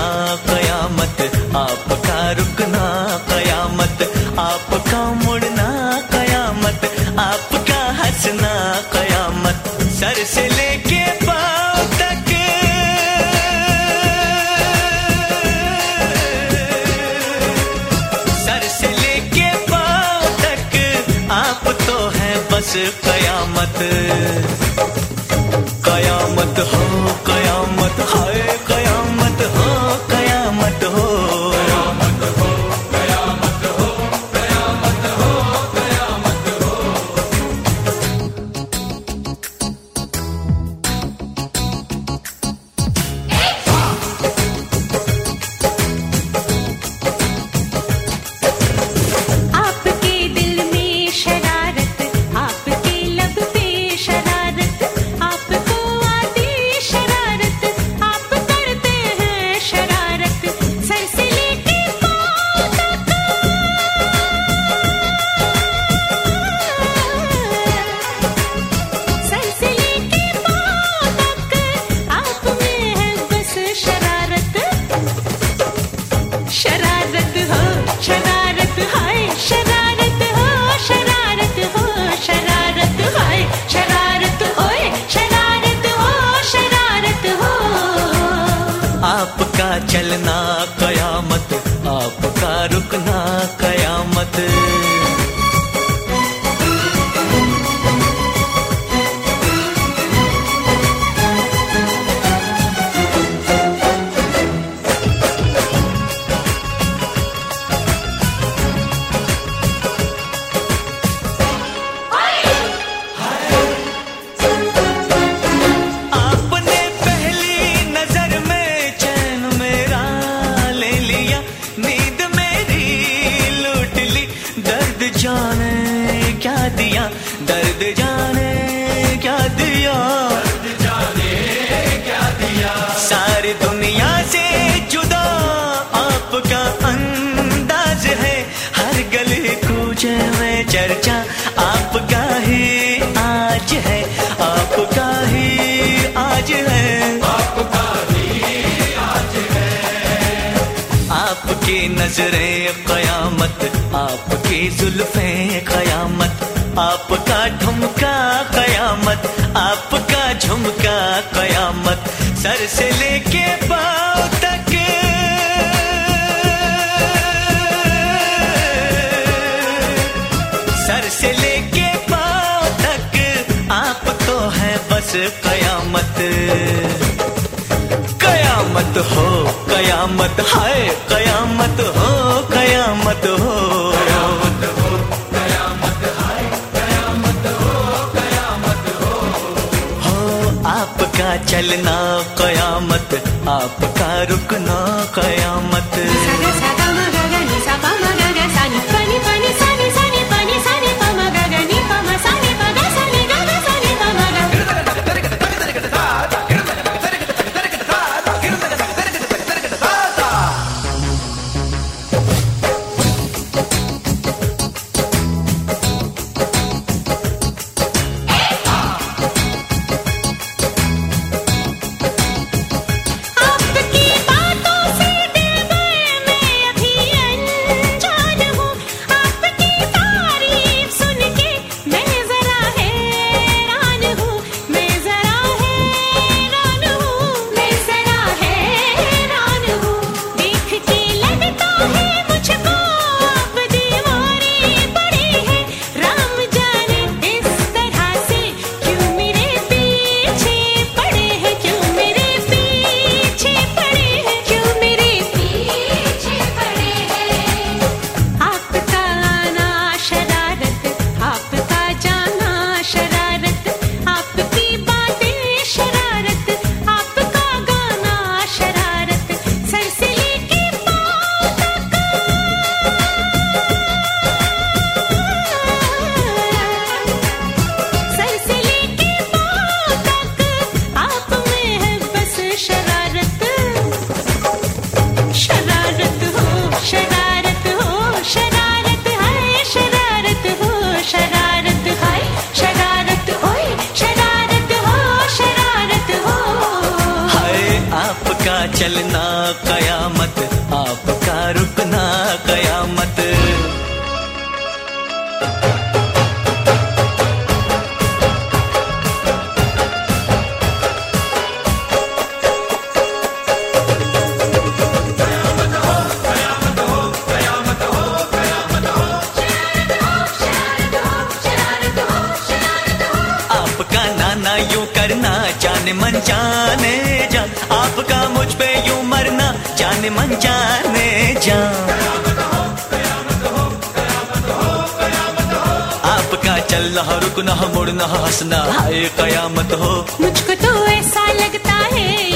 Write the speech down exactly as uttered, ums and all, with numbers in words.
चलना कयामत, आपका रुकना कयामत, आपका मुड़ना कयामत, आपका हंसना कयामत। सर से लेके पाँव तक सर से लेके पाँव तक आप तो हैं बस कयामत। कयामत हो कयामत, हाय कयामत हो कयामत हो, कयामत हो कयामत हो कयामत हो कयामत हो। आपके दिल में शरारत, आपके लब पे शरारत, आपको आती शरारत, आप करते हैं शरारत। सर से लेके पाँव तक सर से लेके पाँव तक आप में है बस शरारत। शरारत हो शरारत हाय, शरारत हो शरारत हो, शरारत हाय शरारत होए, शरारत हो शरारत हो। आपका चलना कयामत, आपका रुकना कयामत। आपने पहली नजर में चैन मेरा ले लिया, नींद मेरी लूट ली, दर्द जाने क्या दिया, दर्द जाने क्या दिया, दर्द जाने क्या दिया। सारी दुनिया से जुदा आपका अंदाज है, हर गली कूचे में चर्चा आपका ही आज है, आपका ही आज है, आपका ही आज है। आपकी नजरें कयामत, आपकी जुल्फें कयामत, आपका ठुमका कयामत, आपका झुमका कयामत। सर से लेके पाँव तक सर से लेके पाँव तक आप तो हैं बस कयामत। कयामत हो कयामत, हाय कयामत हो कयामत हो, कयामत हो कयामत, हाय कयामत हो कयामत हो। हो आपका चलना कयामत, आपका रुकना कयामत। सा सा गा मा गा गा नि सा पा मा गा गा सा नि पा नि पा नि सा नि सा नि पा नि सा नि पा मा गा गा नि पा मा सा नि पा गा सा नि गा गा सा नि पा मा गा। आपकी बातों से दिल गए मैं अभी अनजान हूँ, आपकी तारीफ सुन के मैं जरा हैरान हूँ, मैं जरा हैरान हूँ, मैं जरा हैरान हूँ। देख के लगता है मुझको आप दीवाने पड़े हैं, राम जाने इस तरह से क्यों मेरे पीछे पड़े हैं, क्यों मेरे पीछे पड़े हैं, क्यों मेरे पीछे पड़े हैं। आपका आना शरारत, आपका जाना शरारत, आपकी बातें शरारत, आपका गाना शरारत। सर से लेके पाँव तक सर से लेके पाँव तक आप में है बस शरारत। शरारत हो शरारत हो, शरारत है शरारत हो, शरारत है शरारत होए, शरारत हो शरारत हो। हाय आपका चलना कयामत, आपका रुकना कयामत। आपका नाना यूं करना जाने मन जाने जा, आपका मुझ पे यूं मरना जाने मन जाने जा। आपका चलना रुकना मुड़ना हंसना हाय कयामत हो। मुझको तो ऐसा लगता है